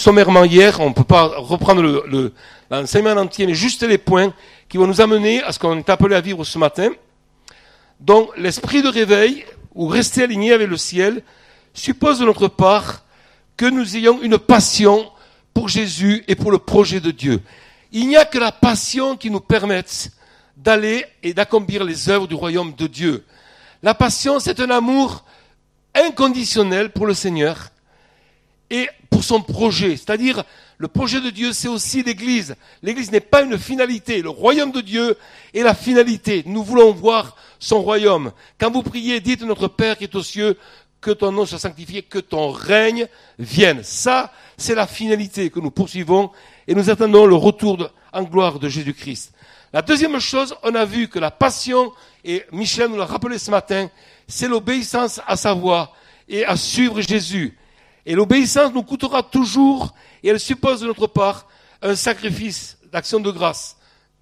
sommairement hier, on ne peut pas reprendre l'enseignement entier, mais juste les points qui vont nous amener à ce qu'on est appelé à vivre ce matin. Donc, l'esprit de réveil, ou rester aligné avec le ciel, suppose de notre part que nous ayons une passion pour Jésus et pour le projet de Dieu. Il n'y a que la passion qui nous permette d'aller et d'accomplir les œuvres du royaume de Dieu. La passion, c'est un amour inconditionnel pour le Seigneur et pour son projet. C'est-à-dire, le projet de Dieu, c'est aussi l'Église. L'Église n'est pas une finalité. Le royaume de Dieu est la finalité. Nous voulons voir son royaume. Quand vous priez, dites notre Père qui est aux cieux, que ton nom soit sanctifié, que ton règne vienne. Ça, c'est la finalité que nous poursuivons et nous attendons le retour en gloire de Jésus-Christ. La deuxième chose, on a vu que la passion, et Michel nous l'a rappelé ce matin, c'est l'obéissance à sa voix et à suivre Jésus. Et l'obéissance nous coûtera toujours, et elle suppose de notre part un sacrifice d'action de grâce.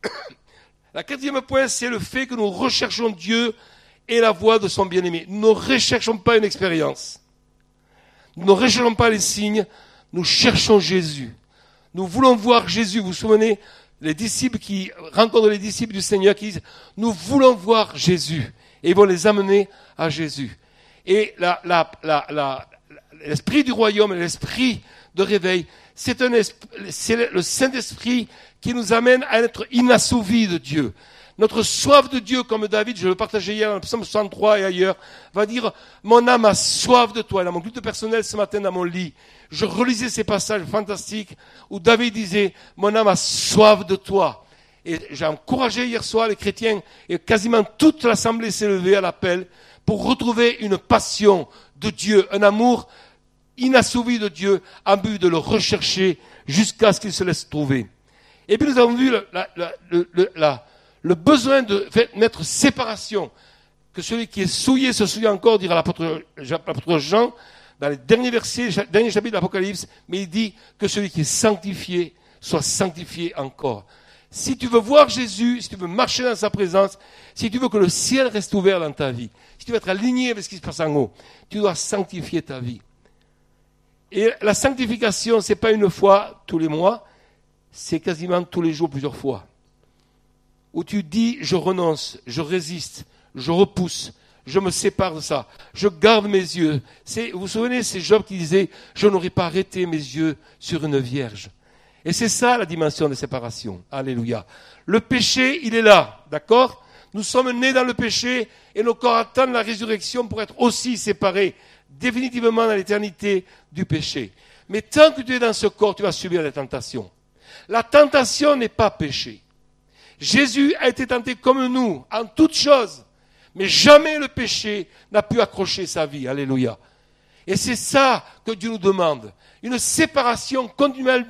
La quatrième point, c'est le fait que nous recherchons Dieu et la voix de son bien-aimé. Nous ne recherchons pas une expérience. Nous ne recherchons pas les signes, nous cherchons Jésus. Nous voulons voir Jésus. Vous vous souvenez, les disciples qui rencontrent les disciples du Seigneur qui disent « Nous voulons voir Jésus ». Et ils vont les amener à Jésus. Et l'esprit du royaume, l'esprit de réveil, c'est le Saint-Esprit qui nous amène à être inassouvis de Dieu. Notre soif de Dieu, comme David, je le partageais hier dans le psaume 63 et ailleurs, va dire « Mon âme a soif de toi ». Dans mon culte personnel ce matin dans mon lit, je relisais ces passages fantastiques où David disait « Mon âme a soif de toi ». Et j'ai encouragé hier soir les chrétiens, et quasiment toute l'assemblée s'est levée à l'appel pour retrouver une passion de Dieu, un amour inassouvi de Dieu, en but de le rechercher jusqu'à ce qu'il se laisse trouver. Et puis nous avons vu le besoin de mettre séparation, que celui qui est souillé se souille encore, dira l'apôtre Jean, dans les derniers versets, dernier chapitre de l'Apocalypse, mais il dit que celui qui est sanctifié soit sanctifié encore. Si tu veux voir Jésus, si tu veux marcher dans sa présence, si tu veux que le ciel reste ouvert dans ta vie, si tu veux être aligné avec ce qui se passe en haut, tu dois sanctifier ta vie. Et la sanctification, c'est pas une fois tous les mois, c'est quasiment tous les jours, plusieurs fois. Où tu dis, je renonce, je résiste, je repousse, je me sépare de ça, je garde mes yeux. Vous vous souvenez, c'est Job qui disait, je n'aurais pas arrêté mes yeux sur une vierge. Et c'est ça la dimension de séparation. Alléluia. Le péché, il est là, d'accord ? Nous sommes nés dans le péché et nos corps attendent la résurrection pour être aussi séparés définitivement dans l'éternité du péché. Mais tant que tu es dans ce corps, tu vas subir les tentations. La tentation n'est pas péché. Jésus a été tenté comme nous, en toutes choses. Mais jamais le péché n'a pu accrocher sa vie. Alléluia. Et c'est ça que Dieu nous demande. Une séparation continuelle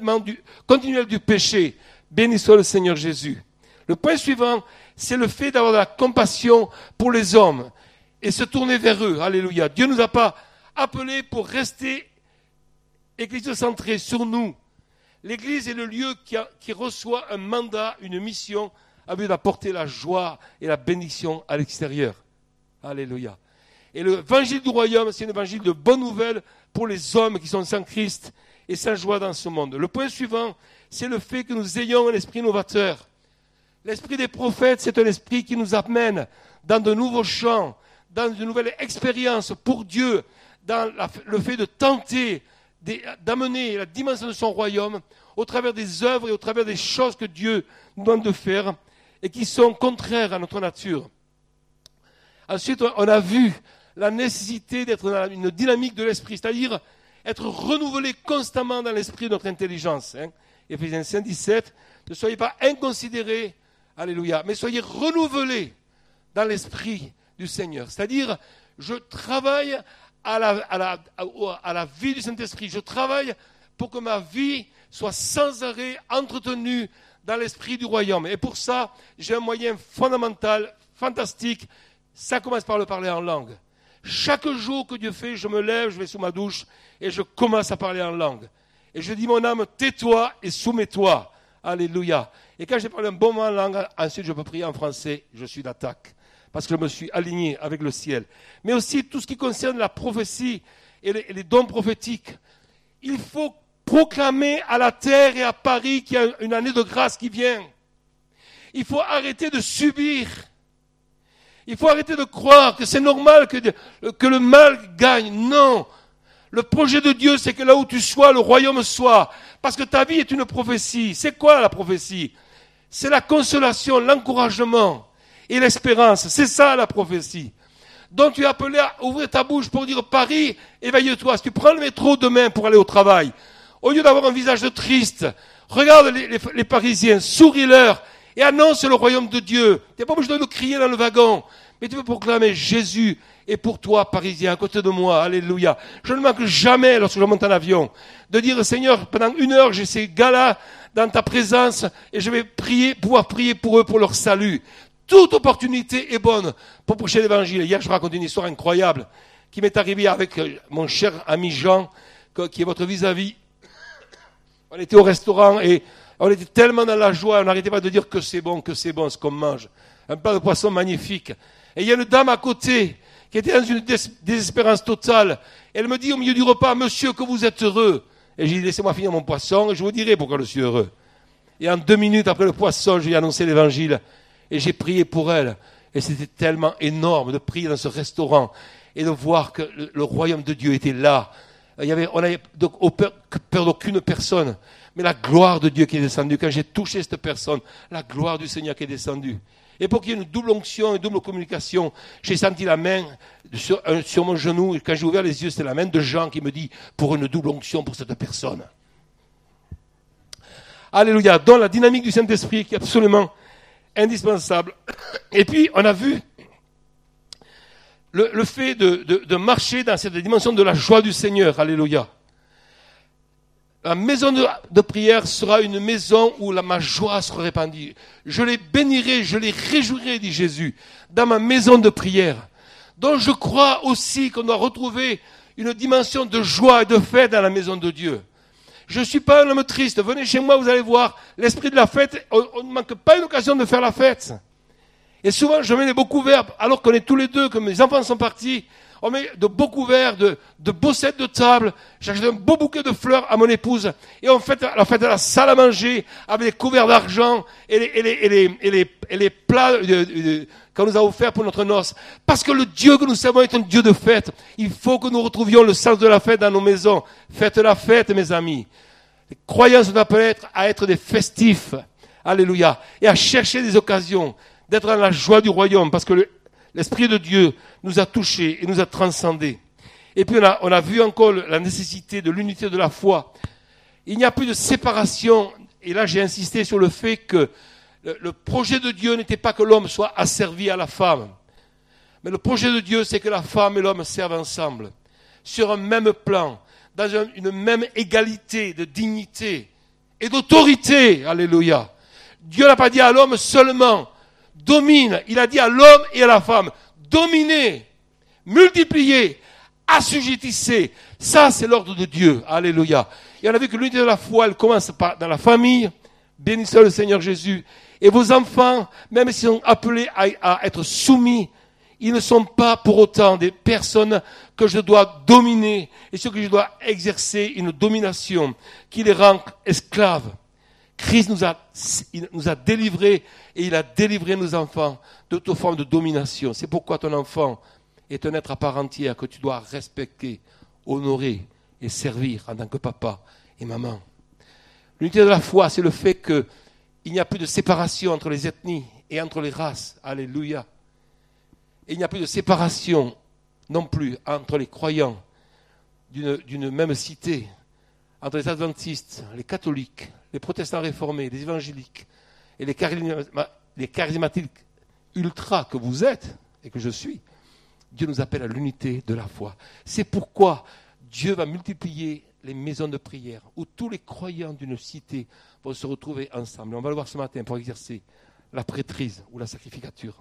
du péché. Béni soit le Seigneur Jésus. Le point suivant, c'est le fait d'avoir de la compassion pour les hommes et se tourner vers eux. Alléluia. Dieu ne nous a pas appelés pour rester ecclésiocentrés sur nous. L'Église est le lieu qui reçoit un mandat, une mission, à but d'apporter la joie et la bénédiction à l'extérieur. Alléluia. Et l'évangile du royaume, c'est un évangile de bonne nouvelle pour les hommes qui sont sans Christ et sans joie dans ce monde. Le point suivant, c'est le fait que nous ayons un esprit novateur. L'esprit des prophètes, c'est un esprit qui nous amène dans de nouveaux champs, dans de nouvelles expériences pour Dieu, dans le fait de tenter, d'amener la dimension de son royaume au travers des œuvres et au travers des choses que Dieu nous demande de faire et qui sont contraires à notre nature. Ensuite, on a vu la nécessité d'être dans une dynamique de l'esprit, c'est-à-dire être renouvelé constamment dans l'esprit de notre intelligence. Éphésiens 5, 17, ne soyez pas inconsidérés, alléluia, mais soyez renouvelés dans l'esprit du Seigneur. C'est-à-dire, je travaille à la vie du Saint-Esprit. Je travaille pour que ma vie soit sans arrêt entretenue dans l'esprit du royaume. Et pour ça, j'ai un moyen fondamental, fantastique. Ça commence par le parler en langue. Chaque jour que Dieu fait, je me lève, je vais sous ma douche et je commence à parler en langue. Et je dis, mon âme, tais-toi et soumets-toi. Alléluia. Et quand j'ai parlé un bon moment en langue, ensuite je peux prier en français, je suis d'attaque. Parce que je me suis aligné avec le ciel. Mais aussi tout ce qui concerne la prophétie et les dons prophétiques. Il faut proclamer à la terre et à Paris qu'il y a une année de grâce qui vient. Il faut arrêter de subir. Il faut arrêter de croire que c'est normal que le mal gagne. Non. Le projet de Dieu, c'est que là où tu sois, le royaume soit. Parce que ta vie est une prophétie. C'est quoi la prophétie? C'est la consolation, l'encouragement et l'espérance. C'est ça la prophétie. Donc tu es appelé à ouvrir ta bouche pour dire Paris, éveille-toi. Si tu prends le métro demain pour aller au travail, au lieu d'avoir un visage triste, regarde les Parisiens, souris-leur et annonce le royaume de Dieu. Tu n'es pas obligé de le crier dans le wagon, mais tu peux proclamer Jésus est pour toi, Parisien, à côté de moi. Alléluia. Je ne manque jamais, lorsque je monte en avion, de dire Seigneur, pendant 1 heure, j'ai ces gars-là dans ta présence et je vais pouvoir prier pour eux, pour leur salut. Toute opportunité est bonne pour prêcher l'évangile. Hier, je raconte une histoire incroyable qui m'est arrivée avec mon cher ami Jean, qui est votre vis-à-vis. On était au restaurant et on était tellement dans la joie, on n'arrêtait pas de dire que c'est bon ce qu'on mange. Un plat de poisson magnifique. Et il y a une dame à côté qui était dans une désespérance totale. Elle me dit au milieu du repas, monsieur, que vous êtes heureux. Et j'ai dit, laissez-moi finir mon poisson et je vous dirai pourquoi je suis heureux. Et en 2 minutes après le poisson, je lui ai annoncé l'évangile. Et j'ai prié pour elle. Et c'était tellement énorme de prier dans ce restaurant et de voir que le royaume de Dieu était là. On n'avait peur d'aucune personne. Mais la gloire de Dieu qui est descendue. Quand j'ai touché cette personne, la gloire du Seigneur qui est descendue. Et pour qu'il y ait une double onction, une double communication, j'ai senti la main sur mon genou. Et quand j'ai ouvert les yeux, c'était la main de Jean qui me dit, pour une double onction pour cette personne. Alléluia. Dans la dynamique du Saint-Esprit qui est absolument indispensable. Et puis, on a vu le fait de marcher dans cette dimension de la joie du Seigneur. Alléluia. La maison de prière sera une maison où ma joie sera répandue. Je les bénirai, je les réjouirai, dit Jésus, dans ma maison de prière. Donc je crois aussi qu'on doit retrouver une dimension de joie et de fête dans la maison de Dieu. Je ne suis pas un homme triste. Venez chez moi, vous allez voir, l'esprit de la fête, on ne manque pas une occasion de faire la fête. Et souvent, je mets les beaux couverts, alors qu'on est tous les deux, que mes enfants sont partis. On met de beaux couverts, de beaux sets de table. J'achète un beau bouquet de fleurs à mon épouse. Et on fait la fête à la salle à manger, avec des couverts d'argent et les plats qu'on nous a offerts pour notre noce. Parce que le Dieu que nous servons est un Dieu de fête. Il faut que nous retrouvions le sens de la fête dans nos maisons. Faites la fête, mes amis. Les croyants sont appelés à être des festifs. Alléluia. Et à chercher des occasions d'être dans la joie du royaume. Parce que l'Esprit de Dieu nous a touchés et nous a transcendés. Et puis on a vu encore la nécessité de l'unité de la foi. Il n'y a plus de séparation. Et là j'ai insisté sur le fait que le projet de Dieu n'était pas que l'homme soit asservi à la femme. Mais le projet de Dieu, c'est que la femme et l'homme servent ensemble. Sur un même plan. Dans une même égalité de dignité et d'autorité. Alléluia. Dieu n'a pas dit à l'homme seulement domine. Il a dit à l'homme et à la femme, dominez, multipliez, assujettissez. Ça, c'est l'ordre de Dieu. Alléluia. Et on a vu que l'unité de la foi, elle commence dans la famille. Bénissez le Seigneur Jésus. Et vos enfants, même s'ils sont appelés à être soumis, ils ne sont pas pour autant des personnes que je dois dominer et sur qui je dois exercer une domination qui les rend esclaves. Christ nous a délivrés et il a délivré nos enfants de toute forme de domination. C'est pourquoi ton enfant est un être à part entière que tu dois respecter, honorer et servir en tant que papa et maman. L'unité de la foi, c'est le fait qu'il n'y a plus de séparation entre les ethnies et entre les races. Alléluia. Et il n'y a plus de séparation non plus entre les croyants d'une même cité, entre les adventistes, les catholiques, les protestants réformés, les évangéliques et les charismatiques ultra que vous êtes et que je suis. Dieu nous appelle à l'unité de la foi. C'est pourquoi Dieu va multiplier les maisons de prière où tous les croyants d'une cité vont se retrouver ensemble. On va le voir ce matin pour exercer la prêtrise ou la sacrificature.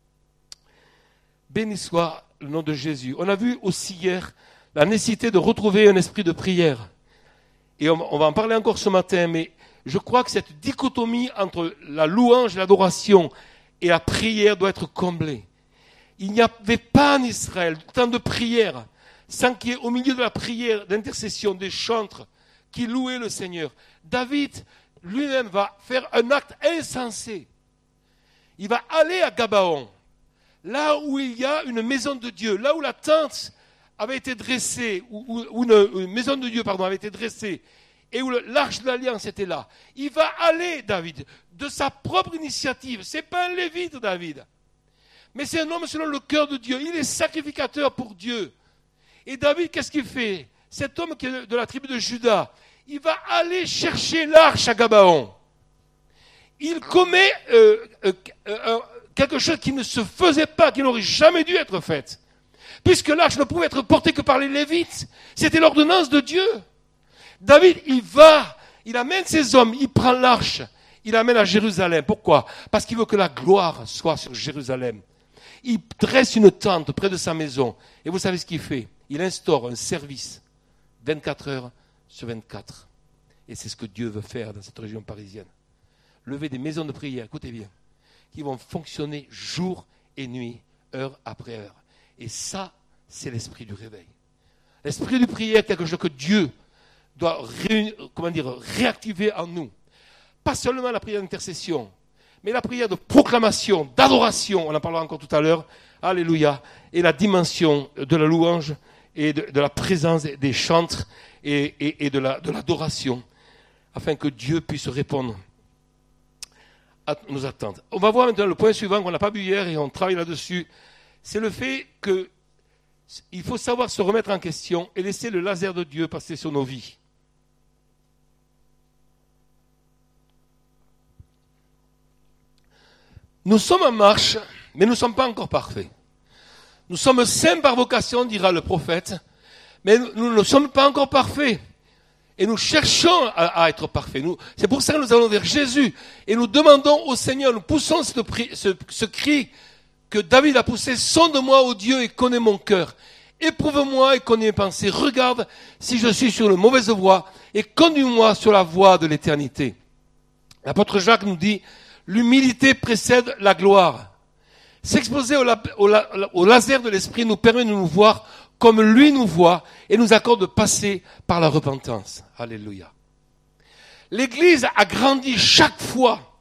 Béni soit le nom de Jésus. On a vu aussi hier la nécessité de retrouver un esprit de prière. Et on va en parler encore ce matin, mais je crois que cette dichotomie entre la louange et l'adoration et la prière doit être comblée. Il n'y avait pas en Israël tant de prières sans qu'il y ait au milieu de la prière d'intercession des chantres qui louaient le Seigneur. David lui-même va faire un acte insensé. Il va aller à Gabaon, là où il y a une maison de Dieu, là où la tente avait été dressée, où une maison de Dieu, avait été dressée, et où l'arche de l'Alliance était là. Il va aller, David, de sa propre initiative. Ce n'est pas un lévite, David. Mais c'est un homme selon le cœur de Dieu. Il est sacrificateur pour Dieu. Et David, qu'est-ce qu'il fait? Cet homme qui est de la tribu de Juda, il va aller chercher l'arche à Gabaon. Il commet quelque chose qui ne se faisait pas, qui n'aurait jamais dû être fait. Puisque l'arche ne pouvait être portée que par les Lévites. C'était l'ordonnance de Dieu. David, il amène ses hommes, il prend l'arche, il l'amène à Jérusalem. Pourquoi? Parce qu'il veut que la gloire soit sur Jérusalem. Il dresse une tente près de sa maison. Et vous savez ce qu'il fait? Il instaure un service 24 heures sur 24. Et c'est ce que Dieu veut faire dans cette région parisienne. Lever des maisons de prière, écoutez bien, qui vont fonctionner jour et nuit, heure après heure. Et ça, c'est l'esprit du réveil. L'esprit du prière, quelque chose que Dieu doit réactiver en nous. Pas seulement la prière d'intercession, mais la prière de proclamation, d'adoration, on en parlera encore tout à l'heure, alléluia, et la dimension de la louange et de la présence des chantres et de l'adoration, afin que Dieu puisse répondre à nos attentes. On va voir maintenant le point suivant qu'on n'a pas vu hier et on travaille là-dessus. C'est le fait qu'il faut savoir se remettre en question et laisser le laser de Dieu passer sur nos vies. Nous sommes en marche, mais nous ne sommes pas encore parfaits. Nous sommes saints par vocation, dira le prophète, mais nous ne sommes pas encore parfaits. Et nous cherchons à être parfaits. C'est pour ça que nous allons vers Jésus. Et nous demandons au Seigneur, nous poussons ce cri que David a poussé, sonde-moi, ô Dieu, et connais mon cœur. Éprouve-moi et connais mes pensées. Regarde si je suis sur une mauvaise voie et conduis-moi sur la voie de l'éternité. L'apôtre Jacques nous dit, l'humilité précède la gloire. S'exposer au laser de l'esprit nous permet de nous voir comme lui nous voit et nous accorde de passer par la repentance. Alléluia. L'Église a grandi chaque fois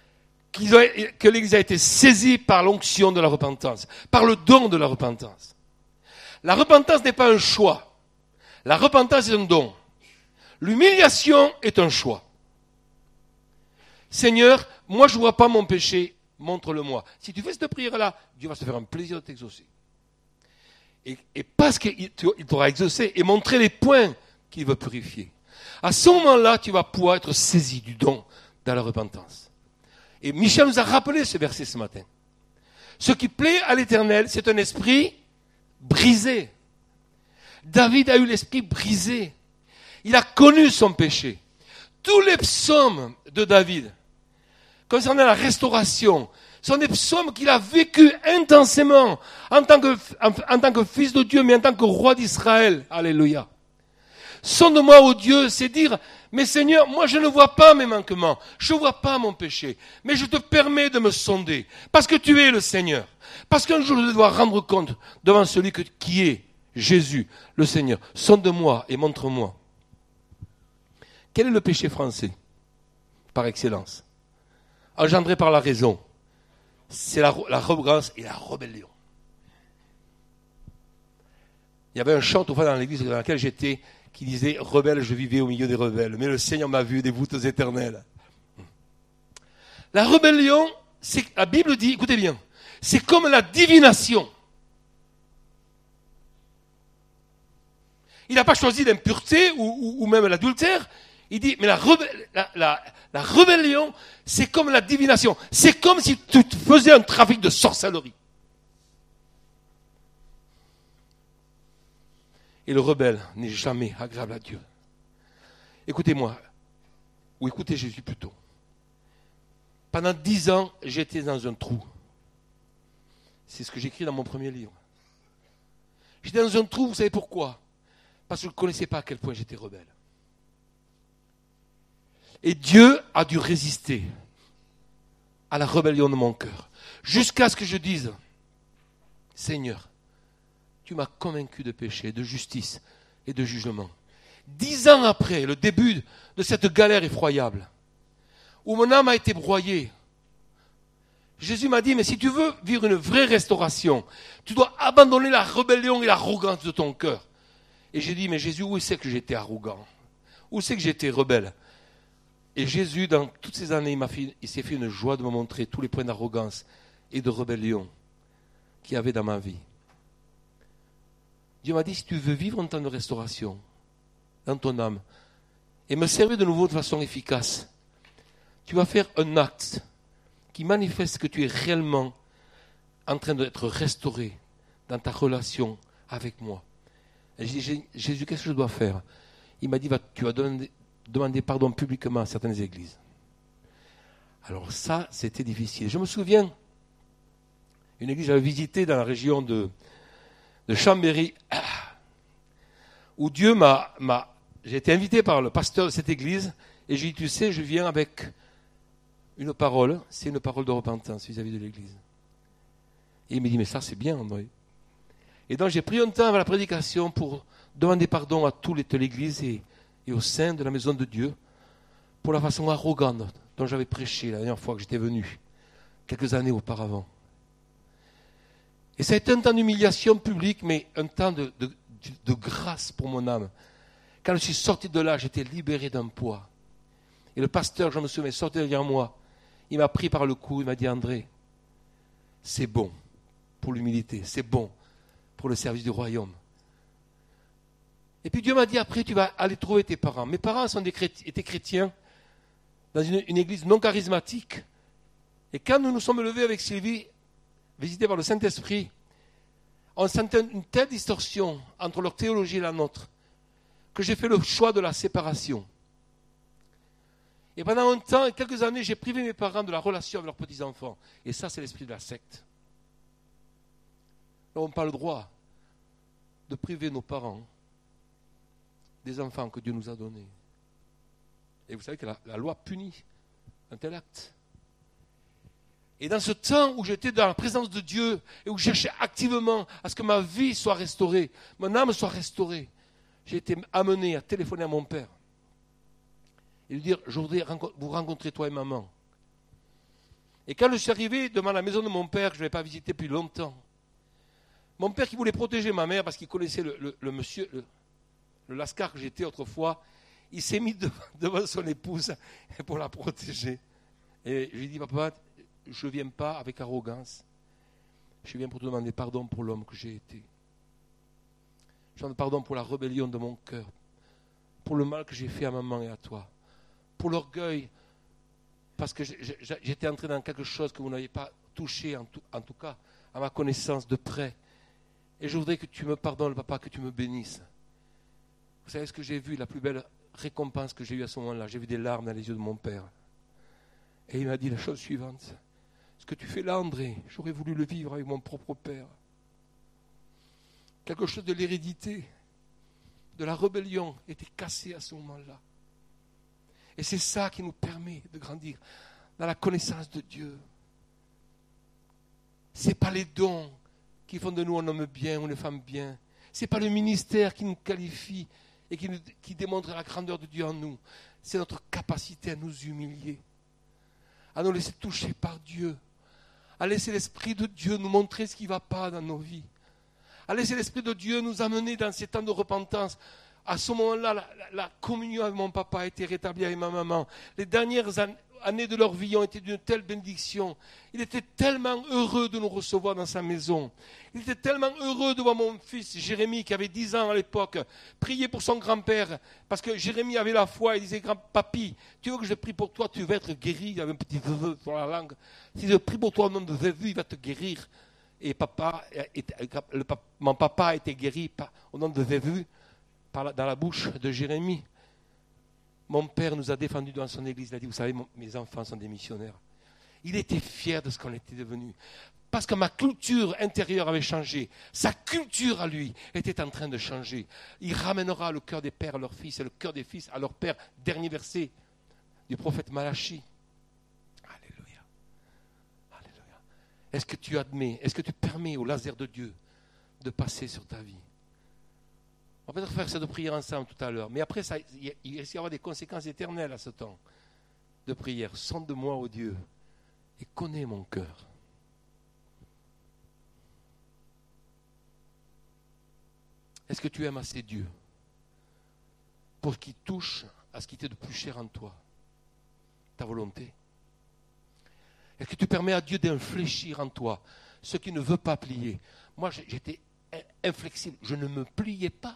que l'Église a été saisie par l'onction de la repentance, par le don de la repentance. La repentance n'est pas un choix. La repentance est un don. L'humiliation est un choix. Seigneur, moi je ne vois pas mon péché, montre-le-moi. Si tu fais cette prière-là, Dieu va se faire un plaisir de t'exaucer. Et parce qu'il t'aura exaucé et montré les points qu'il veut purifier. À ce moment-là, tu vas pouvoir être saisi du don dans la repentance. Et Michel nous a rappelé ce verset ce matin. Ce qui plaît à l'Éternel, c'est un esprit brisé. David a eu l'esprit brisé. Il a connu son péché. Tous les psaumes de David, concernant la restauration, sont des psaumes qu'il a vécu intensément en tant que fils de Dieu, mais en tant que roi d'Israël. Alléluia. Sonde-moi, ô Dieu, c'est dire, mais Seigneur, moi je ne vois pas mes manquements, je ne vois pas mon péché, mais je te permets de me sonder, parce que tu es le Seigneur. Parce qu'un jour je dois rendre compte devant celui qui est Jésus, le Seigneur. Sonde-moi et montre-moi. Quel est le péché français, par excellence? Engendré par la raison. C'est la rebrance et la rébellion. Il y avait un chant autrefois dans l'église dans laquelle j'étais qui disait « Rebelle, je vivais au milieu des rebelles, mais le Seigneur m'a vu des voûtes éternelles. » La rébellion, la Bible dit, écoutez bien, c'est comme la divination. Il n'a pas choisi l'impureté ou même l'adultère. Il dit, mais la rébellion, c'est comme la divination. C'est comme si tu faisais un trafic de sorcellerie. Et le rebelle n'est jamais agréable à Dieu. Écoutez-moi, ou écoutez Jésus plutôt. Pendant 10 ans, j'étais dans un trou. C'est ce que j'écris dans mon premier livre. J'étais dans un trou, vous savez pourquoi? Parce que je ne connaissais pas à quel point j'étais rebelle. Et Dieu a dû résister à la rébellion de mon cœur. Jusqu'à ce que je dise, Seigneur, tu m'as convaincu de péché, de justice et de jugement. 10 ans après le début de cette galère effroyable, où mon âme a été broyée, Jésus m'a dit, mais si tu veux vivre une vraie restauration, tu dois abandonner la rébellion et l'arrogance de ton cœur. Et j'ai dit, mais Jésus, où c'est que j'étais arrogant? Où c'est que j'étais rebelle? Et Jésus, dans toutes ces années, il s'est fait une joie de me montrer tous les points d'arrogance et de rébellion qu'il y avait dans ma vie. Dieu m'a dit, si tu veux vivre un temps de restauration dans ton âme et me servir de nouveau de façon efficace, tu vas faire un acte qui manifeste que tu es réellement en train d'être restauré dans ta relation avec moi. Et j'ai dit, Jésus, qu'est-ce que je dois faire? Il m'a dit, tu vas demander pardon publiquement à certaines églises. Alors ça, c'était difficile. Je me souviens, une église que j'avais visitée dans la région de Chambéry, où Dieu j'ai été invité par le pasteur de cette église, et j'ai dit, tu sais, je viens avec une parole, c'est une parole de repentance vis-à-vis de l'église. Et il me dit, mais ça c'est bien, André. Et donc j'ai pris un temps avant la prédication pour demander pardon à toute l'église et au sein de la maison de Dieu pour la façon arrogante dont j'avais prêché la dernière fois que j'étais venu, quelques années auparavant. Et ça a été un temps d'humiliation publique, mais un temps de grâce pour mon âme. Quand je suis sorti de là, j'étais libéré d'un poids. Et le pasteur, je me souviens, sorti derrière moi, il m'a pris par le cou, il m'a dit, André, c'est bon pour l'humilité, c'est bon pour le service du royaume. Et puis Dieu m'a dit, après tu vas aller trouver tes parents. Mes parents étaient chrétiens dans une église non charismatique. Et quand nous nous sommes levés avec Sylvie, visités par le Saint-Esprit, on sentait une telle distorsion entre leur théologie et la nôtre, que j'ai fait le choix de la séparation. Et pendant un temps, quelques années, j'ai privé mes parents de la relation avec leurs petits-enfants. Et ça, c'est l'esprit de la secte. Nous n'avons pas le droit de priver nos parents des enfants que Dieu nous a donnés. Et vous savez que la loi punit un tel acte. Et dans ce temps où j'étais dans la présence de Dieu et où je cherchais activement à ce que ma vie soit restaurée, mon âme soit restaurée, j'ai été amené à téléphoner à mon père et lui dire, je voudrais vous rencontrer toi et maman. Et quand je suis arrivé devant la maison de mon père, que je n'avais pas visité depuis longtemps, mon père qui voulait protéger ma mère parce qu'il connaissait le monsieur, le lascar que j'étais autrefois, il s'est mis devant son épouse pour la protéger. Et je lui ai dit, papa, je ne viens pas avec arrogance, je viens pour te demander pardon pour l'homme que j'ai été. Je demande pardon pour la rébellion de mon cœur, pour le mal que j'ai fait à maman et à toi, pour l'orgueil, parce que j'étais entré dans quelque chose que vous n'avez pas touché, en tout cas, à ma connaissance de près. Et je voudrais que tu me pardonnes, papa, que tu me bénisses. Vous savez ce que j'ai vu, la plus belle récompense que j'ai eue à ce moment-là? J'ai vu des larmes dans les yeux de mon père. Et il m'a dit la chose suivante. Ce que tu fais là, André, j'aurais voulu le vivre avec mon propre père. Quelque chose de l'hérédité, de la rébellion était cassé à ce moment-là. Et c'est ça qui nous permet de grandir dans la connaissance de Dieu. Ce n'est pas les dons qui font de nous un homme bien ou une femme bien. Ce n'est pas le ministère qui nous qualifie et qui démontre la grandeur de Dieu en nous. C'est notre capacité à nous humilier, à nous laisser toucher par Dieu, à laisser l'Esprit de Dieu nous montrer ce qui ne va pas dans nos vies, à laisser l'Esprit de Dieu nous amener dans ces temps de repentance. À ce moment-là, la communion avec mon papa a été rétablie avec ma maman. Les dernières années de leur vie ont été d'une telle bénédiction. Il était tellement heureux de nous recevoir dans sa maison. Il était tellement heureux de voir mon fils Jérémie, qui avait 10 ans à l'époque, prier pour son grand-père, parce que Jérémie avait la foi. Il disait, grand-papi, tu veux que je prie pour toi, tu vas être guéri. Il avait un petit veuve sur la langue. Si je prie pour toi au nom de Jésus, il va te guérir. Et mon papa a été guéri au nom de Jésus, dans la bouche de Jérémie. Mon père nous a défendus dans son église. Il a dit, vous savez, mes enfants sont des missionnaires. Il était fier de ce qu'on était devenus. Parce que ma culture intérieure avait changé. Sa culture à lui était en train de changer. Il ramènera le cœur des pères à leurs fils et le cœur des fils à leurs pères. Dernier verset du prophète Malachi. Alléluia. Alléluia. Est-ce que tu admets, est-ce que tu permets au laser de Dieu de passer sur ta vie? On va peut-être faire cette prière ensemble tout à l'heure. Mais après, il risque d'y avoir des conséquences éternelles à ce temps de prière. Sonde-moi, ô Dieu, et connais mon cœur. Est-ce que tu aimes assez Dieu pour qu'il touche à ce qui t'est de plus cher en toi, ta volonté? Est-ce que tu permets à Dieu d'infléchir en toi ce qui ne veut pas plier? Moi, j'étais inflexible, je ne me pliais pas.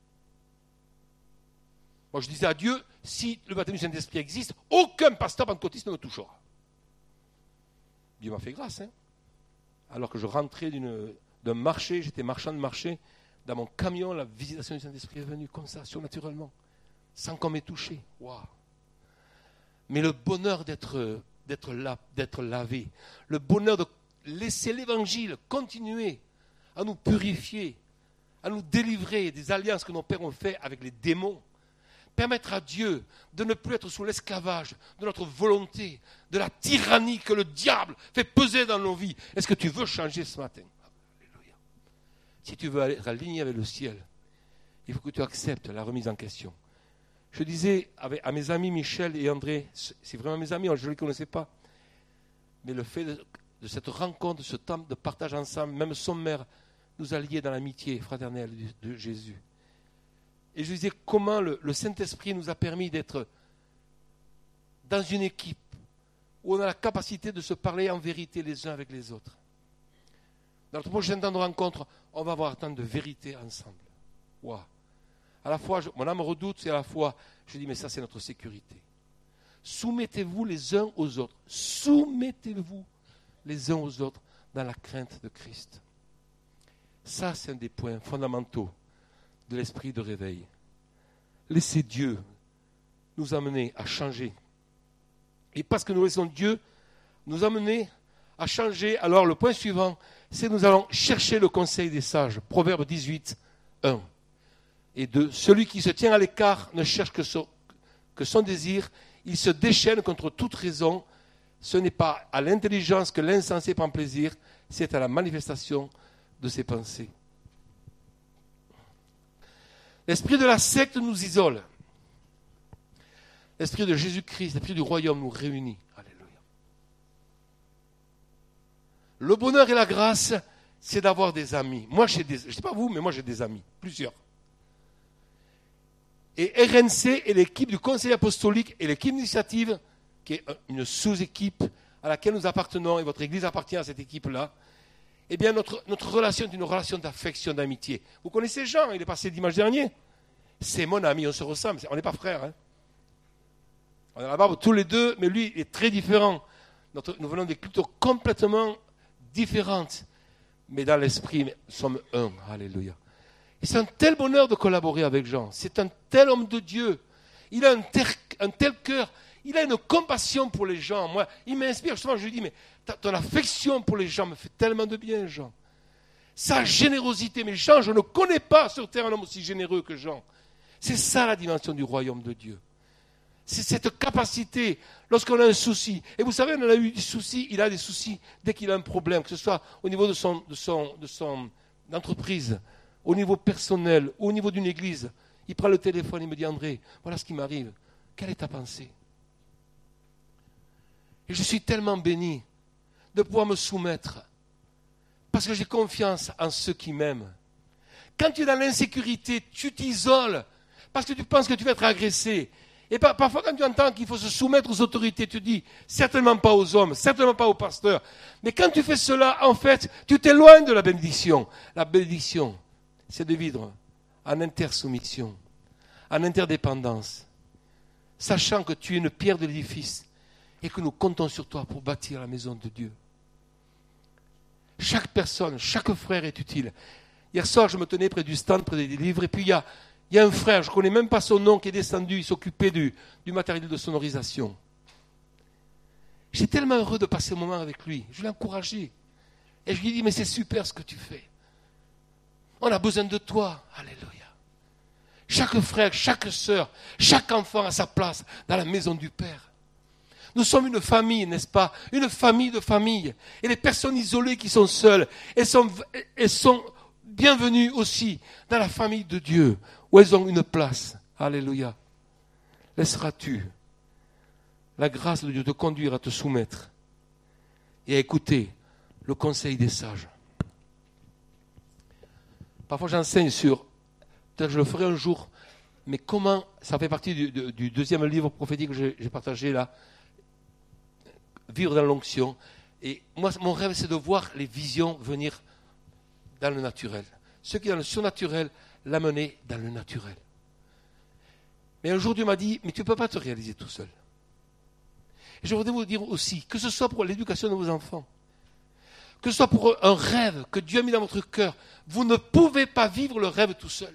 Moi, je disais à Dieu, si le baptême du Saint-Esprit existe, aucun pasteur pentecôtiste ne me touchera. Dieu m'a fait grâce. Alors que je rentrais d'un marché, j'étais marchand de marché, dans mon camion, la visitation du Saint-Esprit est venue comme ça, surnaturellement, sans qu'on m'ait touché. Waouh! Mais le bonheur d'être lavé, le bonheur de laisser l'Évangile continuer à nous purifier, à nous délivrer des alliances que nos pères ont faites avec les démons, permettre à Dieu de ne plus être sous l'esclavage de notre volonté, de la tyrannie que le diable fait peser dans nos vies. Est-ce que tu veux changer ce matin? Alléluia. Si tu veux être aligné avec le ciel, il faut que tu acceptes la remise en question. Je disais à mes amis Michel et André, c'est vraiment mes amis, je ne les connaissais pas, mais le fait de cette rencontre, de ce temps de partage ensemble, même sommaire, nous a liés dans l'amitié fraternelle de Jésus. Et je disais comment le Saint-Esprit nous a permis d'être dans une équipe où on a la capacité de se parler en vérité les uns avec les autres. Dans notre prochain temps de rencontre, on va avoir un temps de vérité ensemble. Wow. À la fois, mon âme redoute, et à la fois, je dis, mais ça, c'est notre sécurité. Soumettez-vous les uns aux autres. Soumettez-vous les uns aux autres dans la crainte de Christ. Ça, c'est un des points fondamentaux de l'esprit de réveil. Laissez Dieu nous amener à changer. Et parce que nous laissons Dieu nous amener à changer, alors le point suivant, c'est que nous allons chercher le conseil des sages. Proverbe 18, 1 et 2. Celui qui se tient à l'écart ne cherche que son désir, il se déchaîne contre toute raison. Ce n'est pas à l'intelligence que l'insensé prend plaisir, c'est à la manifestation de ses pensées. L'esprit de la secte nous isole. L'esprit de Jésus-Christ, l'esprit du royaume nous réunit. Alléluia. Le bonheur et la grâce, c'est d'avoir des amis. Moi, je ne sais pas vous, mais moi j'ai des amis, plusieurs. Et RNC est l'équipe du Conseil apostolique et l'équipe d'initiative, qui est une sous-équipe à laquelle nous appartenons, et votre Église appartient à cette équipe-là. Eh bien, notre relation est une relation d'affection, d'amitié. Vous connaissez Jean, il est passé dimanche dernier. C'est mon ami, on se ressemble, on n'est pas frères. Hein. On a la barbe tous les deux, mais lui, il est très différent. Nous venons des cultures complètement différentes. Mais dans l'esprit, nous sommes un. Alléluia. Et c'est un tel bonheur de collaborer avec Jean. C'est un tel homme de Dieu. Il a un tel cœur. Il a une compassion pour les gens. Moi, il m'inspire. Justement, je lui dis, mais ton affection pour les gens me fait tellement de bien, Jean. Sa générosité. Mais Jean, je ne connais pas sur terre un homme aussi généreux que Jean. C'est ça la dimension du royaume de Dieu. C'est cette capacité, lorsqu'on a un souci. Et vous savez, on a eu des soucis, il a des soucis dès qu'il a un problème, que ce soit au niveau de son entreprise, au niveau personnel, au niveau d'une église. Il prend le téléphone, il me dit, André, voilà ce qui m'arrive. Quelle est ta pensée? Et je suis tellement béni de pouvoir me soumettre, parce que j'ai confiance en ceux qui m'aiment. Quand tu es dans l'insécurité, tu t'isoles, parce que tu penses que tu vas être agressé. Et parfois, quand tu entends qu'il faut se soumettre aux autorités, tu dis, certainement pas aux hommes, certainement pas aux pasteurs. Mais quand tu fais cela, en fait, tu t'éloignes de la bénédiction. La bénédiction, c'est de vivre en intersoumission, en interdépendance, sachant que tu es une pierre de l'édifice et que nous comptons sur toi pour bâtir la maison de Dieu. Chaque personne, chaque frère est utile. Hier soir, je me tenais près du stand, près des livres, et puis il y a un frère, je ne connais même pas son nom, qui est descendu, il s'occupait du matériel de sonorisation. J'étais tellement heureux de passer un moment avec lui. Je l'ai encouragé. Et je lui ai dit, mais c'est super ce que tu fais. On a besoin de toi. Alléluia. Chaque frère, chaque sœur, chaque enfant a sa place dans la maison du Père. Nous sommes une famille, n'est-ce pas? Une famille de familles. Et les personnes isolées qui sont seules, elles sont bienvenues aussi dans la famille de Dieu, où elles ont une place. Alléluia. Laisseras-tu la grâce de Dieu te conduire à te soumettre et à écouter le conseil des sages. Parfois j'enseigne sur, peut-être je le ferai un jour, mais comment, ça fait partie du deuxième livre prophétique que j'ai partagé là, Vivre dans l'onction. Et moi, mon rêve, c'est de voir les visions venir dans le naturel. Ce qui est dans le surnaturel, l'amener dans le naturel. Mais un jour, Dieu m'a dit, mais tu ne peux pas te réaliser tout seul. Et je voudrais vous dire aussi, que ce soit pour l'éducation de vos enfants, que ce soit pour un rêve que Dieu a mis dans votre cœur, vous ne pouvez pas vivre le rêve tout seul.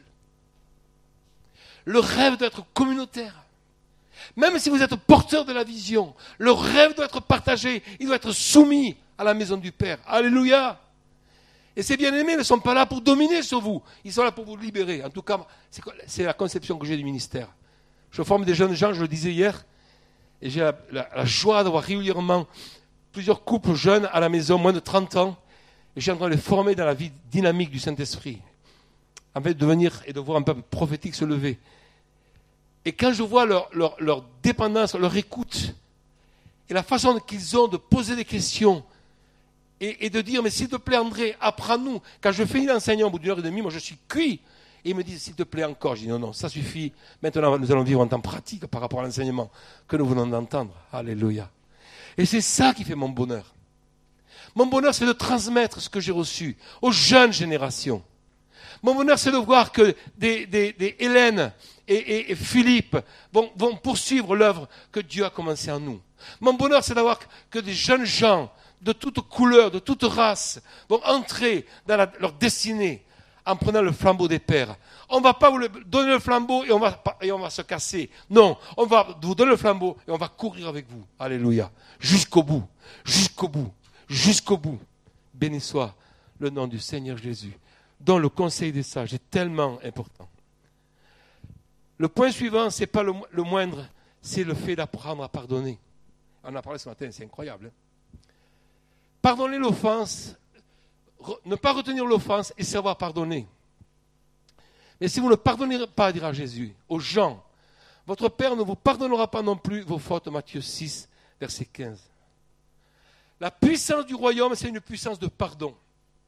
Le rêve doit être communautaire. Même si vous êtes porteur de la vision, le rêve doit être partagé, il doit être soumis à la maison du Père. Alléluia. Et ces bien-aimés ne sont pas là pour dominer sur vous, ils sont là pour vous libérer. En tout cas, c'est la conception que j'ai du ministère. Je forme des jeunes gens, je le disais hier, et j'ai la joie d'avoir régulièrement plusieurs couples jeunes à la maison, moins de 30 ans, et j'ai en train de les former dans la vie dynamique du Saint-Esprit, en fait de venir et de voir un peuple prophétique se lever. Et quand je vois leur dépendance, leur écoute, et la façon qu'ils ont de poser des questions, et de dire, mais s'il te plaît André, apprends-nous. Quand je finis l'enseignement au bout d'une heure et demie, moi je suis cuit. Et ils me disent, s'il te plaît encore. Je dis, non, ça suffit. Maintenant, nous allons vivre en temps pratique par rapport à l'enseignement que nous venons d'entendre. Alléluia. Et c'est ça qui fait mon bonheur. Mon bonheur, c'est de transmettre ce que j'ai reçu aux jeunes générations. Mon bonheur, c'est de voir que des Hélène et Philippe vont poursuivre l'œuvre que Dieu a commencée en nous. Mon bonheur, c'est d'avoir que des jeunes gens de toute couleur, de toute race, vont entrer dans leur destinée en prenant le flambeau des pères. On ne va pas vous donner le flambeau et on va se casser. Non, on va vous donner le flambeau et on va courir avec vous. Alléluia. Jusqu'au bout, jusqu'au bout, jusqu'au bout. Béni soit le nom du Seigneur Jésus, dont le conseil des sages est tellement important. Le point suivant, ce n'est pas le moindre, c'est le fait d'apprendre à pardonner. On en a parlé ce matin, c'est incroyable. Pardonner l'offense, ne pas retenir l'offense et savoir pardonner. Mais si vous ne pardonnez pas, dira Jésus, aux gens, votre Père ne vous pardonnera pas non plus vos fautes. Matthieu 6, verset 15. La puissance du royaume, c'est une puissance de pardon.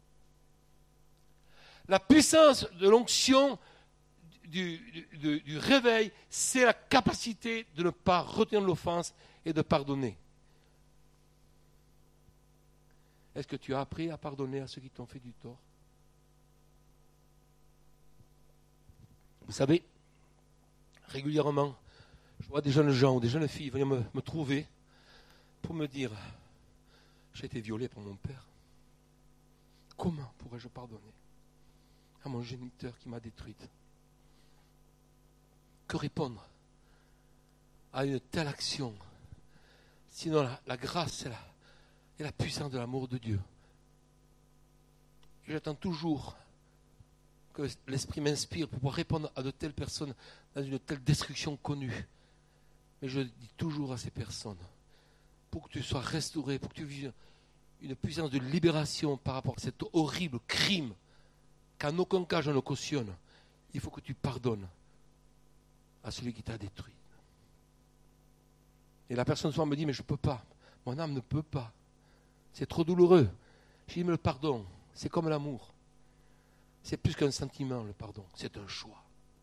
La puissance de l'onction, du réveil, c'est la capacité de ne pas retenir l'offense et de pardonner. Est-ce que tu as appris à pardonner à ceux qui t'ont fait du tort? Vous savez, régulièrement, je vois des jeunes gens ou des jeunes filles venir me trouver pour me dire, j'ai été violé par mon père. Comment pourrais-je pardonner à mon géniteur qui m'a détruite? Que répondre à une telle action? Sinon la grâce et la puissance de l'amour de Dieu. Et j'attends toujours que l'Esprit m'inspire pour pouvoir répondre à de telles personnes dans une telle destruction connue. Mais je dis toujours à ces personnes, pour que tu sois restauré, pour que tu vives une puissance de libération par rapport à cet horrible crime qu'en aucun cas je ne cautionne, il faut que tu pardonnes à celui qui t'a détruit. Et la personne souvent me dit, mais je ne peux pas, mon âme ne peut pas. C'est trop douloureux. Je dis, mais le pardon, c'est comme l'amour. C'est plus qu'un sentiment, le pardon. C'est un choix.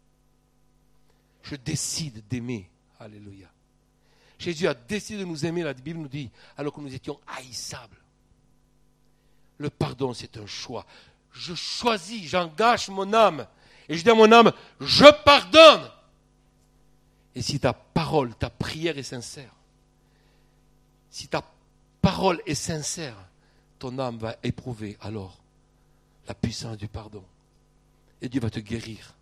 Je décide d'aimer. Alléluia. Jésus a décidé de nous aimer, la Bible nous dit, alors que nous étions haïssables. Le pardon, c'est un choix. Je choisis, j'engage mon âme. Et je dis à mon âme, je pardonne. Et si ta parole, ta prière est sincère, si ta parole est sincère, ton âme va éprouver alors la puissance du pardon. Et Dieu va te guérir.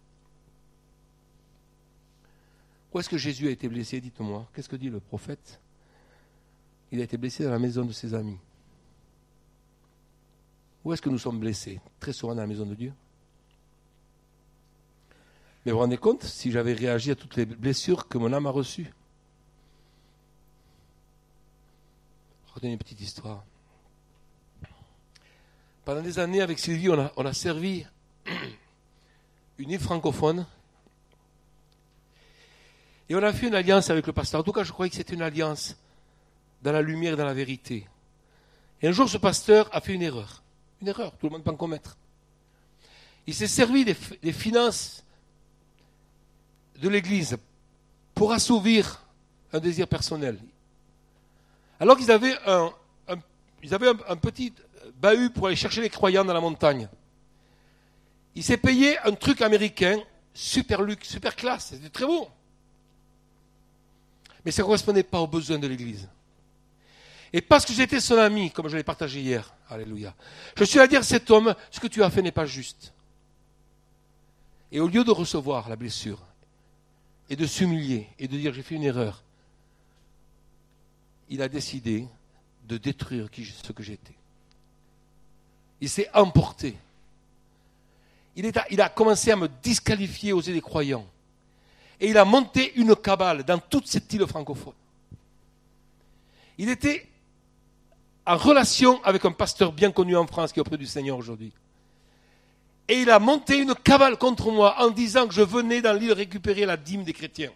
Où est-ce que Jésus a été blessé? Dites-moi. Qu'est-ce que dit le prophète? Il a été blessé dans la maison de ses amis. Où est-ce que nous sommes blessés? Très souvent dans la maison de Dieu. Mais vous vous rendez compte si j'avais réagi à toutes les blessures que mon âme a reçues? Retenez une petite histoire. Pendant des années, avec Sylvie, on a servi une île francophone. Et on a fait une alliance avec le pasteur. En tout cas, je croyais que c'était une alliance dans la lumière et dans la vérité. Et un jour, ce pasteur a fait une erreur. Une erreur, tout le monde peut en commettre. Il s'est servi des finances de l'Église pour assouvir un désir personnel. Alors qu'ils avaient un petit bahut pour aller chercher les croyants dans la montagne. Il s'est payé un truc américain, super luxe, super classe, c'était très beau. Mais ça ne correspondait pas aux besoins de l'Église. Et parce que j'étais son ami, comme je l'ai partagé hier, alléluia, je suis allé dire à cet homme, ce que tu as fait n'est pas juste. Et au lieu de recevoir la blessure, et de s'humilier, et de dire j'ai fait une erreur, il a décidé de détruire ce que j'étais. Il s'est emporté. Il a commencé à me disqualifier aux yeux des croyants. Et il a monté une cabale dans toute cette île francophone. Il était en relation avec un pasteur bien connu en France qui est auprès du Seigneur aujourd'hui. Et il a monté une cabale contre moi en disant que je venais dans l'île récupérer la dîme des chrétiens.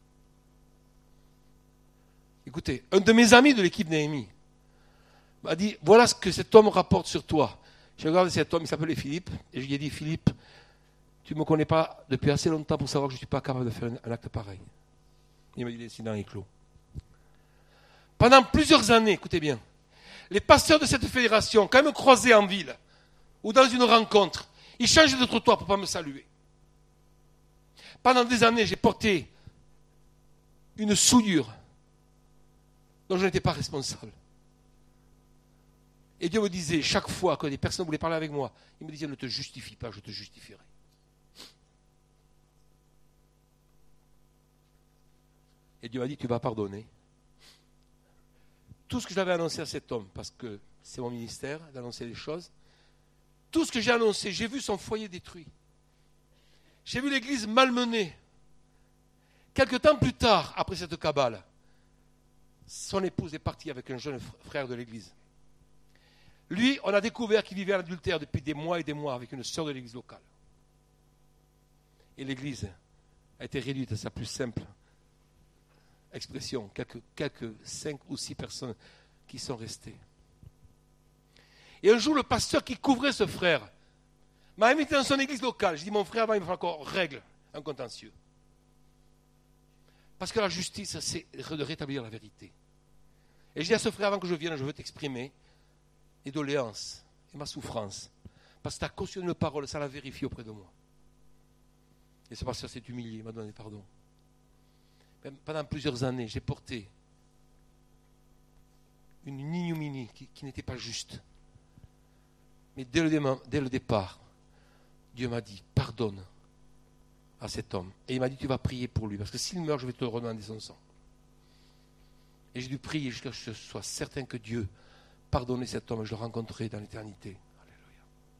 Écoutez, un de mes amis de l'équipe Néhémie m'a dit, voilà ce que cet homme rapporte sur toi. J'ai regardé cet homme, il s'appelait Philippe, et je lui ai dit, Philippe, tu ne me connais pas depuis assez longtemps pour savoir que je ne suis pas capable de faire un acte pareil. Il m'a dit, l'incident est clos. Pendant plusieurs années, écoutez bien, les pasteurs de cette fédération, quand ils me croisaient en ville, ou dans une rencontre, ils changeaient de trottoir pour ne pas me saluer. Pendant des années, j'ai porté une souillure dont je n'étais pas responsable. Et Dieu me disait, chaque fois que des personnes voulaient parler avec moi, il me disait, ne te justifie pas, je te justifierai. Et Dieu m'a dit, tu vas pardonner. Tout ce que j'avais annoncé à cet homme, parce que c'est mon ministère d'annoncer les choses, tout ce que j'ai annoncé, j'ai vu son foyer détruit. J'ai vu l'église malmenée. Quelque temps plus tard, après cette cabale, son épouse est partie avec un jeune frère de l'église. Lui, on a découvert qu'il vivait en adultère depuis des mois et des mois avec une sœur de l'église locale. Et l'église a été réduite à sa plus simple expression. Quelques 5 ou 6 personnes qui sont restées. Et un jour, le pasteur qui couvrait ce frère m'a invité dans son église locale. Je dis, mon frère, il va falloir qu'on règle un contentieux. Parce que la justice, c'est de rétablir la vérité. Et je dis à ce frère, avant que je vienne, je veux t'exprimer les doléances et ma souffrance. Parce que tu as cautionné une parole, ça l'a vérifié auprès de moi. Et ce pasteur s'est humilié, il m'a donné pardon. Même pendant plusieurs années, j'ai porté une ignominie qui n'était pas juste. Mais dès le départ, Dieu m'a dit, pardonne à cet homme. Et il m'a dit, tu vas prier pour lui, parce que s'il meurt, je vais te redemander son sang. Et j'ai dû prier jusqu'à ce que je sois certain que Dieu pardonnait cet homme et je le rencontrerai dans l'éternité. Alléluia.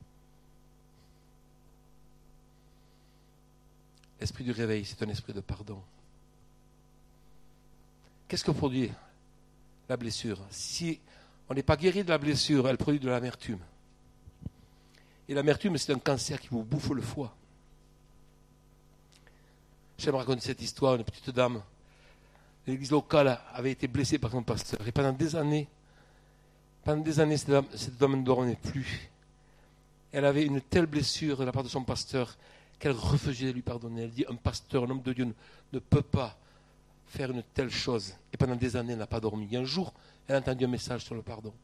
L'esprit du réveil, c'est un esprit de pardon. Qu'est-ce que produit la blessure? Si on n'est pas guéri de la blessure, elle produit de l'amertume. Et l'amertume, c'est un cancer qui vous bouffe le foie. J'aime raconter cette histoire, une petite dame. L'église locale avait été blessée par son pasteur. Et pendant des années, cette dame ne dormait plus. Elle avait une telle blessure de la part de son pasteur qu'elle refusait de lui pardonner. Elle dit, un pasteur, un homme de Dieu ne peut pas faire une telle chose. Et pendant des années, elle n'a pas dormi. Et un jour, elle a entendu un message sur le pardon.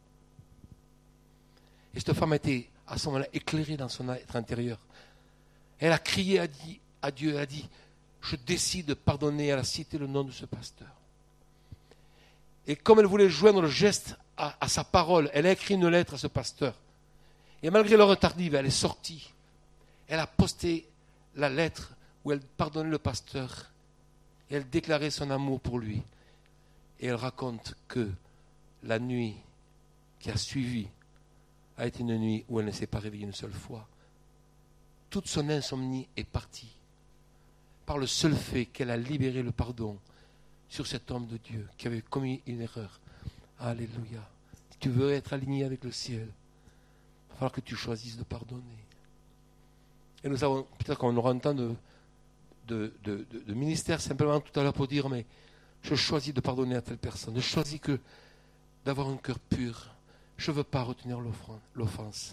Et cette femme a été à ce moment-là éclairée dans son être intérieur. Elle a crié à Dieu, elle a dit, je décide de pardonner. Elle a cité le nom de ce pasteur. Et comme elle voulait joindre le geste à sa parole, elle a écrit une lettre à ce pasteur. Et malgré l'heure tardive, elle est sortie. Elle a posté la lettre où elle pardonnait le pasteur. Et elle déclarait son amour pour lui. Et elle raconte que la nuit qui a suivi a été une nuit où elle ne s'est pas réveillée une seule fois. Toute son insomnie est partie par le seul fait qu'elle a libéré le pardon sur cet homme de Dieu qui avait commis une erreur. Alléluia. Si tu veux être aligné avec le ciel, il va falloir que tu choisisses de pardonner. Et nous avons, peut-être qu'on aura un temps de ministère simplement tout à l'heure pour dire, mais je choisis de pardonner à telle personne. Je choisis d'avoir un cœur pur. Je ne veux pas retenir l'offense.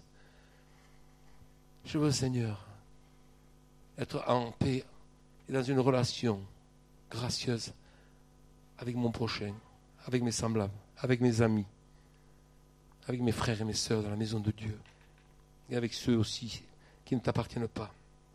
Je veux, Seigneur, être en paix et dans une relation gracieuse avec mon prochain, avec mes semblables, avec mes amis, avec mes frères et mes sœurs dans la maison de Dieu, et avec ceux aussi qui ne t'appartiennent pas.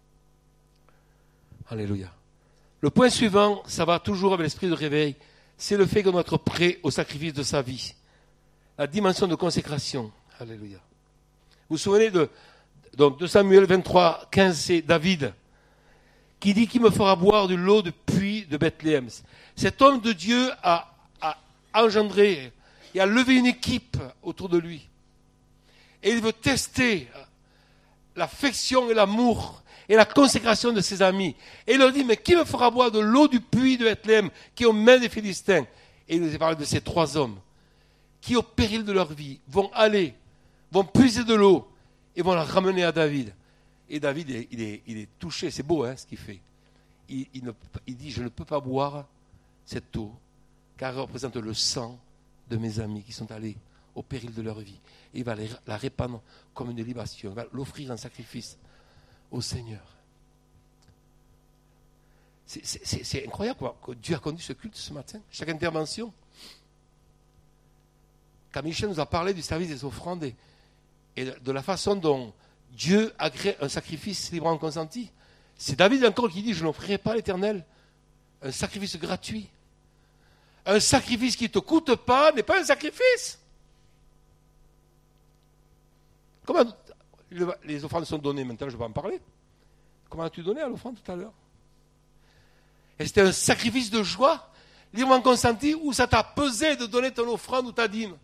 Alléluia. Le point suivant, ça va toujours avec l'esprit de réveil, c'est le fait qu'on doit être prêt au sacrifice de sa vie. La dimension de consécration. Alléluia. Vous vous souvenez de 2 Samuel 23, 15, c'est David qui dit qu'il me fera boire de l'eau du puits de Bethléem. Cet homme de Dieu a engendré et a levé une équipe autour de lui. Et il veut tester l'affection et l'amour et la consécration de ses amis. Et il leur dit, mais qui me fera boire de l'eau du puits de Bethléem qui est aux mains des Philistins? Et il nous a parlé de ces 3 hommes qui, au péril de leur vie, vont puiser de l'eau et vont la ramener à David. Et David, il est touché, c'est beau ce qu'il fait. Il dit, je ne peux pas boire cette eau, car elle représente le sang de mes amis qui sont allés au péril de leur vie. Et il va la répandre comme une libation, il va l'offrir en sacrifice au Seigneur. C'est incroyable que Dieu a conduit ce culte ce matin, chaque intervention. Quand Michel nous a parlé du service des offrandes et de la façon dont Dieu a créé un sacrifice librement consenti, c'est David encore qui dit, je n'offrirai pas à l'Éternel un sacrifice gratuit. Un sacrifice qui ne te coûte pas n'est pas un sacrifice. Comment les offrandes sont données maintenant, je ne vais pas en parler. Comment as-tu donné à l'offrande tout à l'heure? Et c'était un sacrifice de joie, librement consenti, où ça t'a pesé de donner ton offrande ou ta dîme.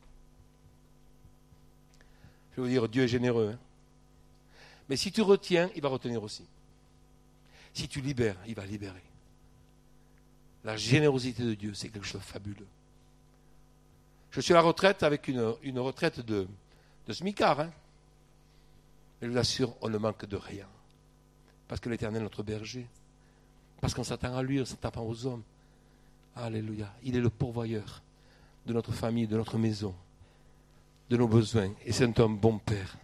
Je veux dire, Dieu est généreux. Mais si tu retiens, il va retenir aussi. Si tu libères, il va libérer. La générosité de Dieu, c'est quelque chose de fabuleux. Je suis à la retraite avec une retraite de smicard. Mais je vous assure, on ne manque de rien. Parce que l'Éternel est notre berger. Parce qu'on s'attend à lui, on ne s'attend pas aux hommes. Alléluia. Il est le pourvoyeur de notre famille, de notre maison, de nos besoins. Et c'est un bon Père.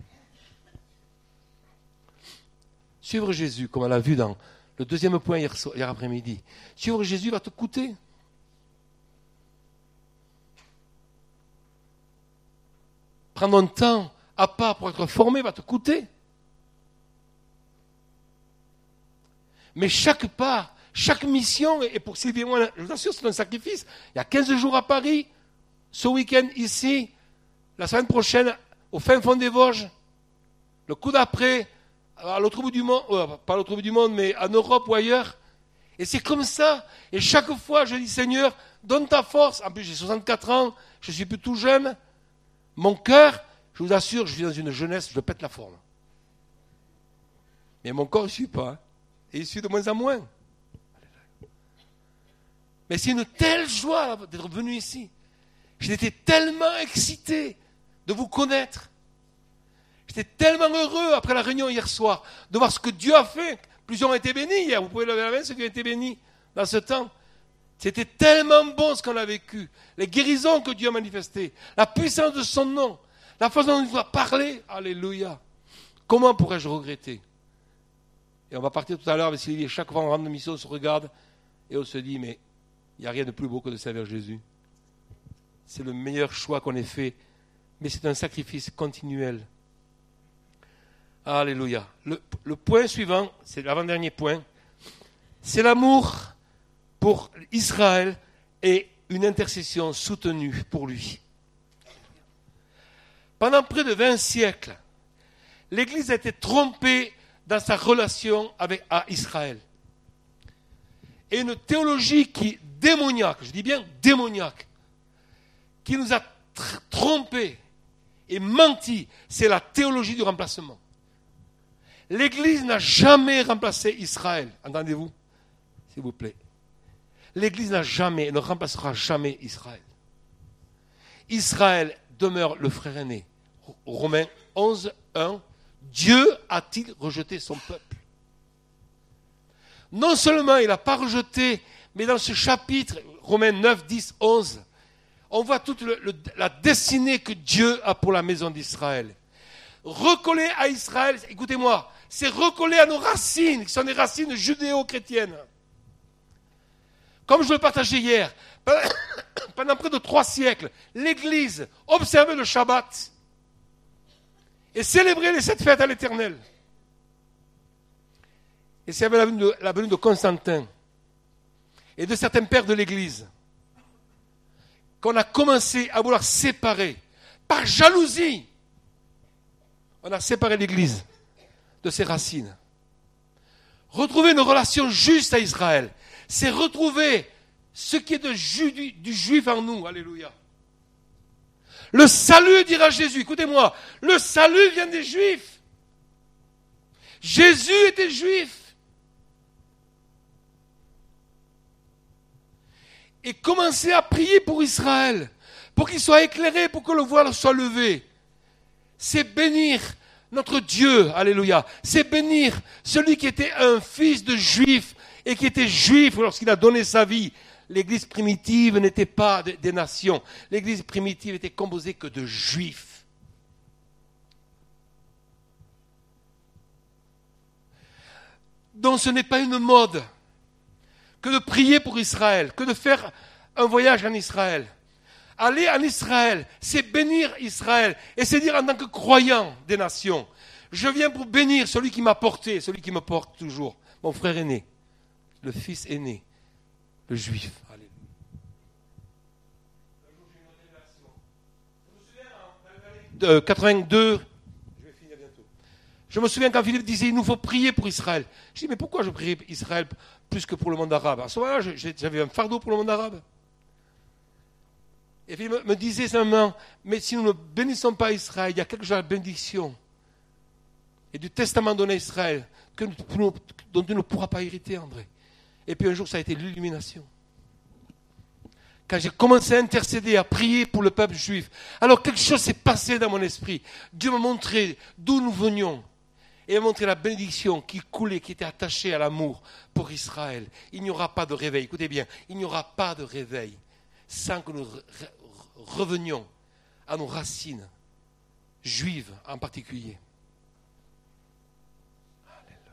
Suivre Jésus, comme on l'a vu dans le deuxième point hier après-midi, suivre Jésus va te coûter. Prendre un temps à part pour être formé va te coûter. Mais chaque pas, chaque mission, et pour Sylvie et moi, je vous assure, c'est un sacrifice. Il y a 15 jours à Paris, ce week-end ici, la semaine prochaine, au fin fond des Vosges, le coup d'après, à l'autre bout du monde, pas à l'autre bout du monde, mais en Europe ou ailleurs. Et c'est comme ça. Et chaque fois, je dis, Seigneur, donne ta force. En plus, j'ai 64 ans, je suis plus tout jeune. Mon cœur, je vous assure, je suis dans une jeunesse, je pète la forme. Mais mon corps ne suit pas. Et il suit de moins en moins. Mais c'est une telle joie d'être venu ici. J'étais tellement excité de vous connaître. J'étais tellement heureux après la réunion hier soir de voir ce que Dieu a fait. Plusieurs ont été bénis hier. Vous pouvez lever la main, ceux qui ont été bénis dans ce temps. C'était tellement bon ce qu'on a vécu. Les guérisons que Dieu a manifestées. La puissance de son nom. La façon dont il nous a parlé. Alléluia. Comment pourrais-je regretter? Et on va partir tout à l'heure avec Sylvie. Chaque fois on rentre de mission, on se regarde et on se dit, mais il n'y a rien de plus beau que de servir Jésus. C'est le meilleur choix qu'on ait fait. Mais c'est un sacrifice continuel. Alléluia. Le point suivant, c'est l'avant-dernier point, c'est l'amour pour Israël et une intercession soutenue pour lui. Pendant près de 20 siècles, l'Église a été trompée dans sa relation à Israël. Et une théologie démoniaque, je dis bien démoniaque, qui nous a trompés et menti, c'est la théologie du remplacement. L'Église n'a jamais remplacé Israël. Entendez-vous? S'il vous plaît. L'Église n'a jamais et ne remplacera jamais Israël. Israël demeure le frère aîné. Romains 11, 1. Dieu a-t-il rejeté son peuple? Non seulement il n'a pas rejeté, mais dans ce chapitre, Romains 9, 10, 11, on voit toute la destinée que Dieu a pour la maison d'Israël. Recoller à Israël, écoutez-moi, c'est recoller à nos racines, qui sont des racines judéo-chrétiennes. Comme je le partageais hier, pendant près de 3 siècles, l'Église observait le Shabbat et célébrait les 7 fêtes à l'Éternel. Et c'est avec la venue de Constantin et de certains pères de l'Église qu'on a commencé à vouloir séparer, par jalousie, on a séparé l'Église de ses racines. Retrouver une relation juste à Israël, c'est retrouver ce qui est du juif en nous. Alléluia. Le salut, dira Jésus, écoutez-moi, le salut vient des juifs. Jésus était juif. Et commencer à prier pour Israël, pour qu'il soit éclairé, pour que le voile soit levé. C'est bénir notre Dieu, alléluia. C'est bénir celui qui était un fils de juif et qui était juif lorsqu'il a donné sa vie. L'église primitive n'était pas des nations. L'église primitive était composée que de juifs. Donc ce n'est pas une mode que de prier pour Israël, que de faire un voyage en Israël. Aller en Israël, c'est bénir Israël. Et c'est dire en tant que croyant des nations, je viens pour bénir celui qui m'a porté, celui qui me porte toujours, mon frère aîné, le fils aîné, le juif. Alléluia. De 82, je vais finir bientôt. Je me souviens quand Philippe disait, il nous faut prier pour Israël. Je dis, mais pourquoi je prie pour Israël plus que pour le monde arabe? À ce moment-là, j'avais un fardeau pour le monde arabe. Et Philippe me disait simplement, mais si nous ne bénissons pas Israël, il y a quelque chose de la bénédiction et du testament donné à Israël dont tu ne pourras pas hériter, André. Et puis un jour, ça a été l'illumination. Quand j'ai commencé à intercéder, à prier pour le peuple juif, alors quelque chose s'est passé dans mon esprit. Dieu m'a montré d'où nous venions. Et m'a montré la bénédiction qui coulait, qui était attachée à l'amour pour Israël. Il n'y aura pas de réveil. Écoutez bien, il n'y aura pas de réveil sans que nous revenions à nos racines, juives en particulier. Alléluia.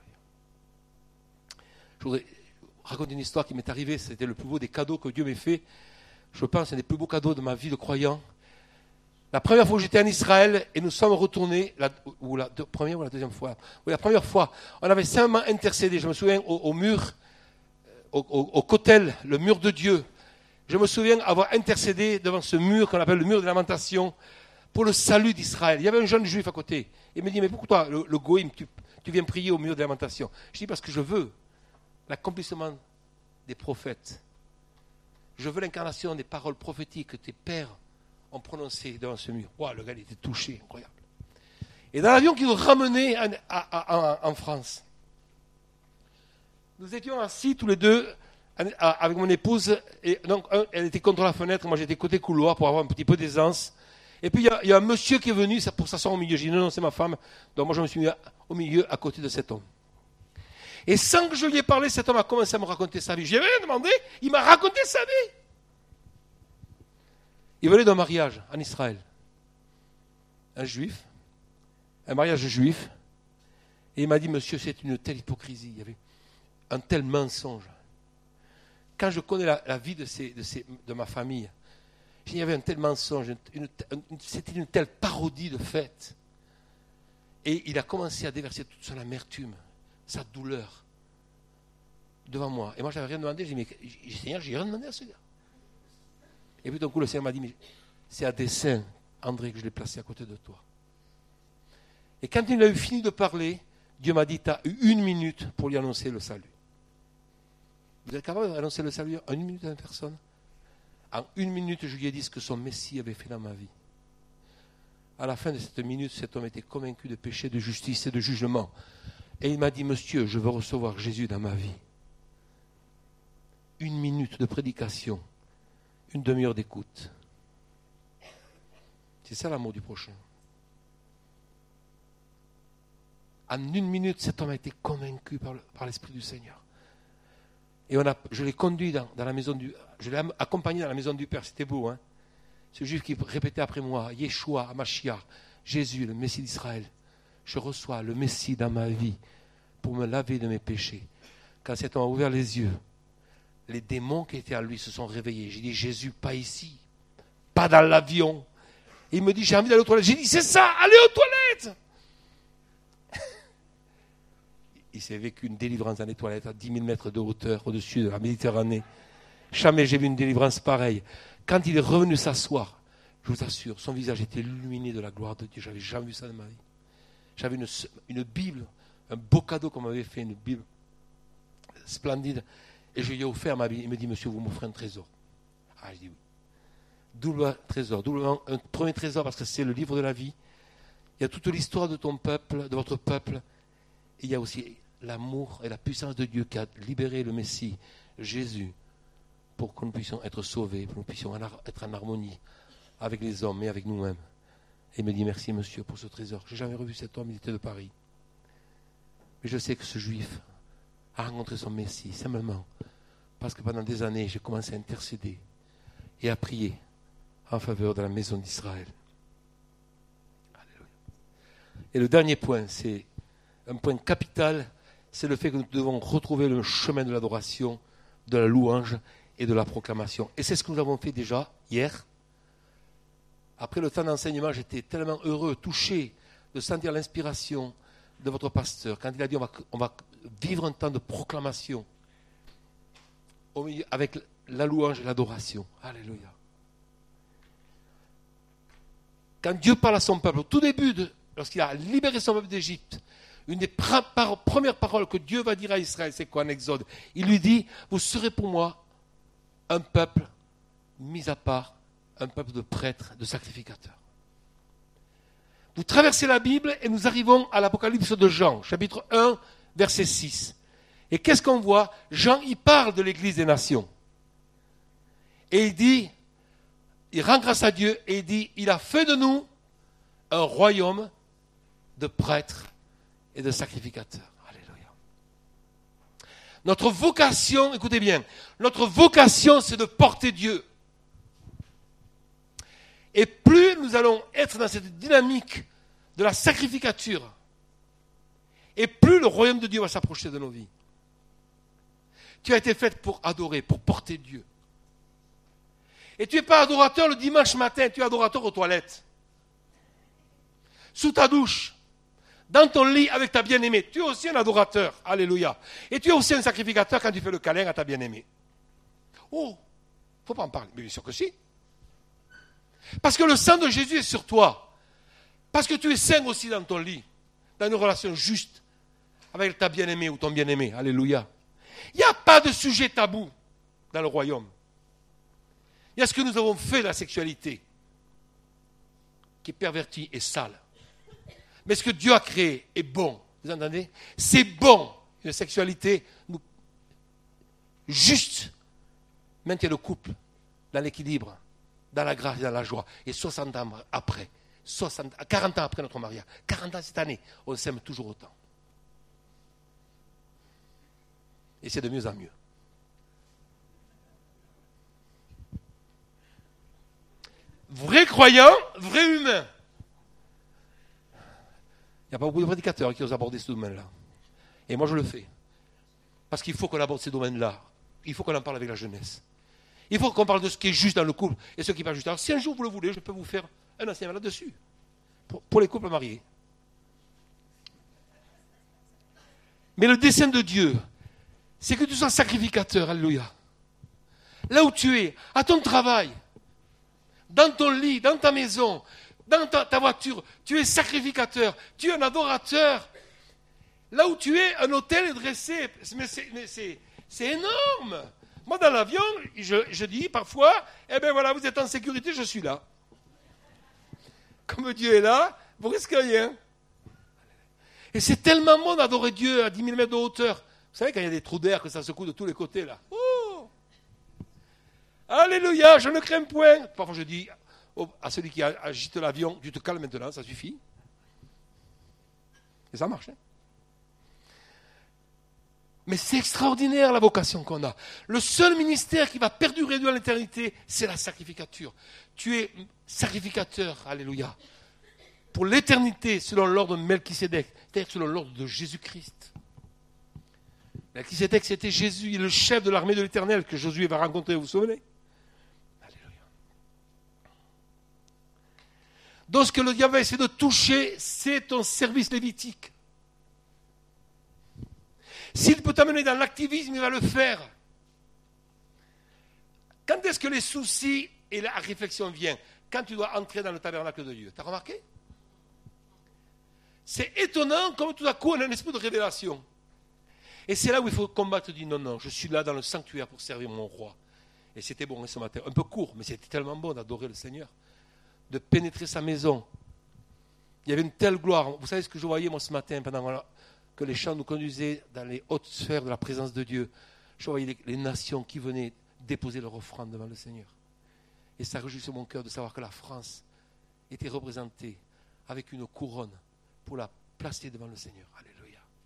Je voudrais raconter une histoire qui m'est arrivée. C'était le plus beau des cadeaux que Dieu m'ait fait. Je pense, c'est un des plus beaux cadeaux de ma vie de croyant. La première fois que j'étais en Israël, et nous sommes retournés, la première ou la deuxième fois, oui, la première fois, on avait simplement intercédé. Je me souviens au mur, au Kotel, le mur de Dieu. Je me souviens avoir intercédé devant ce mur qu'on appelle le mur de lamentation pour le salut d'Israël. Il y avait un jeune juif à côté. Il me dit, mais pourquoi toi, le goïm, tu viens prier au mur de lamentation? Je dis, parce que je veux l'accomplissement des prophètes. Je veux l'incarnation des paroles prophétiques que tes pères ont prononcées devant ce mur. Wow, le gars il était touché, incroyable. Et dans l'avion qui nous ramenait en France, nous étions assis tous les deux avec mon épouse, et donc elle était contre la fenêtre, moi j'étais côté couloir pour avoir un petit peu d'aisance. Et puis il y a un monsieur qui est venu pour s'asseoir au milieu. J'ai dit non, c'est ma femme. Donc moi je me suis mis au milieu à côté de cet homme. Et sans que je lui ai parlé, cet homme a commencé à me raconter sa vie. Je lui ai rien demandé, il m'a raconté sa vie. Il venait d'un mariage en Israël. Un juif, un mariage juif. Et il m'a dit, monsieur, c'est une telle hypocrisie. Il y avait un tel mensonge. Quand je connais la vie de ma famille, il y avait un tel mensonge, c'était une telle parodie de fête. Et il a commencé à déverser toute son amertume, sa douleur, devant moi. Et moi, je n'avais rien demandé. J'ai dit, mais Seigneur, je n'ai rien demandé à ce gars. Et puis d'un coup, le Seigneur m'a dit, mais c'est à dessein, André, que je l'ai placé à côté de toi. Et quand il a eu fini de parler, Dieu m'a dit, tu as eu 1 minute pour lui annoncer le salut. Vous êtes capable d'annoncer le salut en 1 minute à une personne? En 1 minute, je lui ai dit ce que son Messie avait fait dans ma vie. À la fin de cette minute, cet homme était convaincu de péché, de justice et de jugement. Et il m'a dit, monsieur, je veux recevoir Jésus dans ma vie. 1 minute de prédication, 1 demi-heure d'écoute. C'est ça l'amour du prochain. En 1 minute, cet homme a été convaincu par l'Esprit du Seigneur. Et je l'ai conduit dans la maison je l'ai accompagné dans la maison du Père, c'était beau, hein. Ce juif qui répétait après moi, Yeshua, Mashiach, Jésus, le Messie d'Israël. Je reçois le Messie dans ma vie pour me laver de mes péchés. Quand cet homme a ouvert les yeux, les démons qui étaient en lui se sont réveillés. J'ai dit, Jésus, pas ici, pas dans l'avion. Et il me dit, j'ai envie d'aller aux toilettes. J'ai dit, c'est ça, allez aux toilettes. Il s'est vécu une délivrance dans les toilettes à 10 000 mètres de hauteur au-dessus de la Méditerranée. Jamais j'ai vu une délivrance pareille. Quand il est revenu s'asseoir, je vous assure, son visage était illuminé de la gloire de Dieu. Je n'avais jamais vu ça de ma vie. J'avais une Bible, un beau cadeau qu'on m'avait fait, une Bible splendide. Et je lui ai offert ma Bible. Il me dit, monsieur, vous m'offrez un trésor. Ah, je dis oui. Double trésor. Un premier trésor parce que c'est le livre de la vie. Il y a toute l'histoire de ton peuple, de votre peuple. Et il y a aussi l'amour et la puissance de Dieu qui a libéré le Messie, Jésus, pour que nous puissions être sauvés, pour que nous puissions être en harmonie avec les hommes et avec nous-mêmes. Et il me dit, merci monsieur pour ce trésor. Je n'ai jamais revu cet homme, il était de Paris. Mais je sais que ce juif a rencontré son Messie, simplement parce que pendant des années, j'ai commencé à intercéder et à prier en faveur de la maison d'Israël. Alléluia. Et le dernier point, c'est un point capital, c'est le fait que nous devons retrouver le chemin de l'adoration, de la louange et de la proclamation. Et c'est ce que nous avons fait déjà hier. Après le temps d'enseignement, j'étais tellement heureux, touché de sentir l'inspiration de votre pasteur. Quand il a dit on va vivre un temps de proclamation avec la louange et l'adoration. Alléluia. Quand Dieu parle à son peuple, au tout début, lorsqu'il a libéré son peuple d'Égypte, une des premières paroles que Dieu va dire à Israël, c'est quoi en Exode? Il lui dit, vous serez pour moi un peuple mis à part, un peuple de prêtres, de sacrificateurs. Vous traversez la Bible et nous arrivons à l'Apocalypse de Jean, chapitre 1, verset 6. Et qu'est-ce qu'on voit? Jean, il parle de l'Église des nations. Et il dit, il rend grâce à Dieu et il dit, il a fait de nous un royaume de prêtres et de sacrificateurs. Alléluia. Notre vocation, écoutez bien, notre vocation c'est de porter Dieu. Et plus nous allons être dans cette dynamique de la sacrificature, et plus le royaume de Dieu va s'approcher de nos vies. Tu as été faite pour adorer, pour porter Dieu. Et tu n'es pas adorateur le dimanche matin, tu es adorateur aux toilettes. Sous ta douche, dans ton lit avec ta bien-aimée. Tu es aussi un adorateur, alléluia. Et tu es aussi un sacrificateur quand tu fais le câlin à ta bien-aimée. Oh, il ne faut pas en parler. Mais bien sûr que si. Parce que le sang de Jésus est sur toi. Parce que tu es saint aussi dans ton lit, dans une relation juste avec ta bien-aimée ou ton bien-aimé. Alléluia. Il n'y a pas de sujet tabou dans le royaume. Il y a ce que nous avons fait de la sexualité, qui est pervertie et sale. Mais ce que Dieu a créé est bon. Vous entendez? C'est bon. Une sexualité juste maintient le couple dans l'équilibre, dans la grâce et dans la joie. Et 60 ans après, 40 ans après notre mariage, 40 ans cette année, on s'aime toujours autant. Et c'est de mieux en mieux. Vrai croyant, vrai humain. Il n'y a pas beaucoup de prédicateurs qui osent aborder ce domaine-là. Et moi, je le fais. Parce qu'il faut qu'on aborde ces domaines-là. Il faut qu'on en parle avec la jeunesse. Il faut qu'on parle de ce qui est juste dans le couple et ce qui n'est pas juste. Alors, si un jour vous le voulez, je peux vous faire un enseignement là-dessus. Pour les couples mariés. Mais le dessein de Dieu, c'est que tu sois sacrificateur. Alléluia. Là où tu es, à ton travail, dans ton lit, dans ta maison, dans ta voiture, tu es sacrificateur, tu es un adorateur. Là où tu es, un autel est dressé. Mais c'est énorme. Moi, dans l'avion, je dis parfois, eh bien voilà, vous êtes en sécurité, je suis là. Comme Dieu est là, vous risquez rien. Et c'est tellement bon d'adorer Dieu à 10 000 mètres de hauteur. Vous savez, quand il y a des trous d'air, que ça secoue de tous les côtés, là. Oh, alléluia, je ne crains point. Parfois, je dis à celui qui agite l'avion, tu te calmes maintenant, ça suffit. Et ça marche. Hein. Mais c'est extraordinaire la vocation qu'on a. Le seul ministère qui va perdurer dans l'éternité, c'est la sacrificature. Tu es sacrificateur, alléluia, pour l'éternité selon l'ordre de Melchisédek, c'est-à-dire selon l'ordre de Jésus-Christ. Melchisédek, c'était Jésus, il est le chef de l'armée de l'Éternel que Josué va rencontrer, vous vous souvenez? Alléluia. Donc ce que le diable va essayer de toucher, c'est ton service lévitique. S'il peut t'amener dans l'activisme, il va le faire. Quand est-ce que les soucis et la réflexion viennent? Quand tu dois entrer dans le tabernacle de Dieu. T'as remarqué? C'est étonnant comme tout à coup on a un esprit de révélation. Et c'est là où il faut combattre, dire non, non, je suis là dans le sanctuaire pour servir mon roi. Et c'était bon ce matin, un peu court, mais c'était tellement bon d'adorer le Seigneur, de pénétrer sa maison. Il y avait une telle gloire. Vous savez ce que je voyais moi ce matin pendant que les chants nous conduisaient dans les hautes sphères de la présence de Dieu? Je voyais les nations qui venaient déposer leur offrande devant le Seigneur. Et ça réjouissait mon cœur de savoir que la France était représentée avec une couronne pour la placer devant le Seigneur. Alléluia.